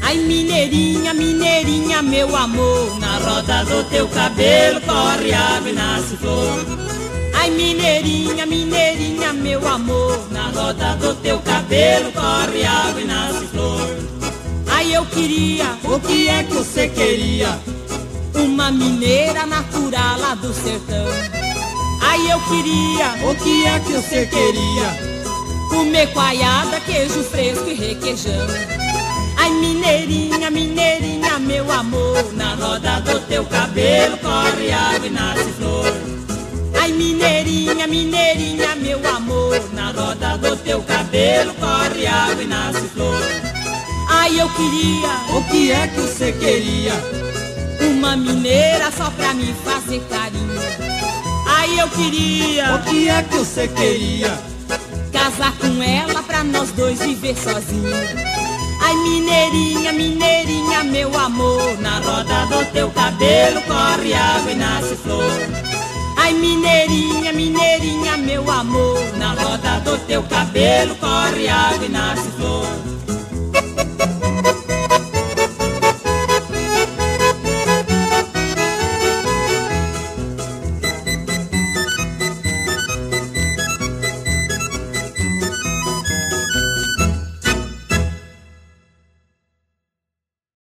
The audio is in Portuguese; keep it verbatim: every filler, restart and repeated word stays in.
Ai, mineirinha, mineirinha, meu amor, na roda do teu cabelo corre água e nasce flor. Ai, mineirinha, mineirinha, meu amor, na roda do teu cabelo corre água e nasce flor. Ai, eu queria, o que é que você queria? Uma mineira natural lá do sertão. Ai, eu queria, o que é que você queria? Comer coalhada, queijo fresco e requeijão. Ai, mineirinha, mineirinha, meu amor, na roda do teu cabelo corre água e nasce flor. Ai, mineirinha, mineirinha, meu amor, na roda do teu cabelo corre água e nasce flor. Ai, eu queria, o que é que você queria? Uma mineira só pra me fazer carinho. Ai, eu queria, o que é que você queria? Casar com ela pra nós dois viver sozinhos. Ai, mineirinha, mineirinha, meu amor, na roda do teu cabelo corre água e nasce flor. Ai, mineirinha, mineirinha, meu amor, na roda do teu cabelo corre água e nasce flor.